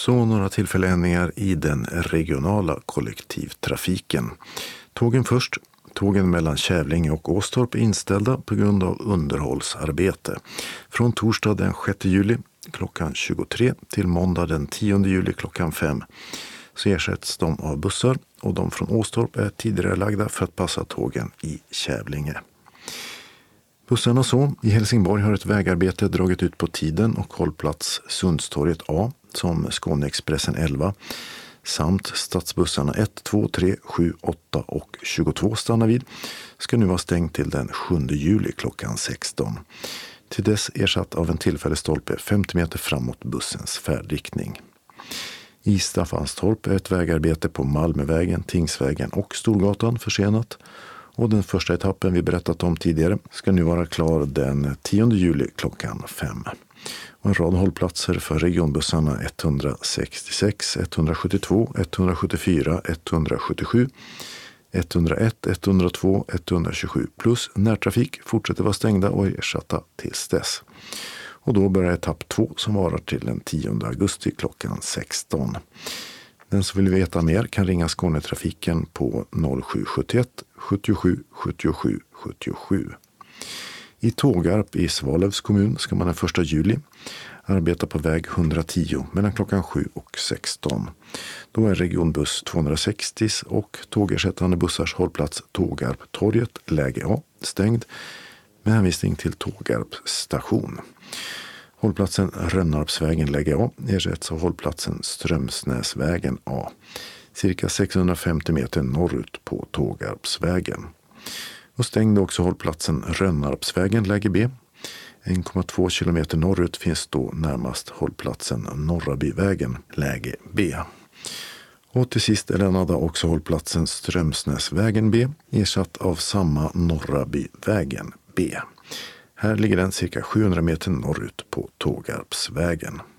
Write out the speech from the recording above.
Så några tillfälliga i den regionala kollektivtrafiken. Tågen först. Tågen mellan Kävlinge och Åstorp är inställda på grund av underhållsarbete. Från torsdag den 6 juli klockan 23 till måndag den 10 juli klockan 5 så ersätts de av bussar och de från Åstorp är tidigare lagda för att passa tågen i Kävlinge. Bussarna så. I Helsingborg har ett vägarbete dragit ut på tiden och hållplats Sundstorget A som Skåneexpressen 11 samt stadsbussarna 1, 2, 3, 7, 8 och 22 stannar vid ska nu vara stängt till den 7 juli klockan 16. Till dess ersatt av en tillfällig stolpe 50 meter framåt bussens färdriktning. I Staffanstorp är ett vägarbete på Malmövägen, Tingsvägen och Storgatan försenat. Och den första etappen vi berättat om tidigare ska nu vara klar den 10 juli klockan 5. Och en rad hållplatser för regionbussarna 166, 172, 174, 177, 101, 102, 127 plus närtrafik fortsätter vara stängda och ersatta tills dess. Och då börjar etapp 2 som varar till den 10 augusti klockan 16. Den som vill veta mer kan ringa Skånetrafiken på 0771 77 77 77. I Tågarp i Svalövs kommun ska man den 1 juli arbeta på väg 110 mellan klockan 7 och 16. Då är regionbuss 260 och tågersättande bussars hållplats Tågarp-torget läge A stängd med hänvisning till Tågarp station. Hållplatsen Rönnarpsvägen läge A ersätts av hållplatsen Strömsnäsvägen A, cirka 650 meter norrut på Tågarpsvägen. Och stängde också hållplatsen Rönnarpsvägen läge B. 1,2 kilometer norrut finns då närmast hållplatsen Norrabyvägen läge B. Och till sist är lämnade också hållplatsen Strömsnäsvägen B ersatt av samma Norrabyvägen B. Här ligger den cirka 700 meter norrut på Tågarpsvägen.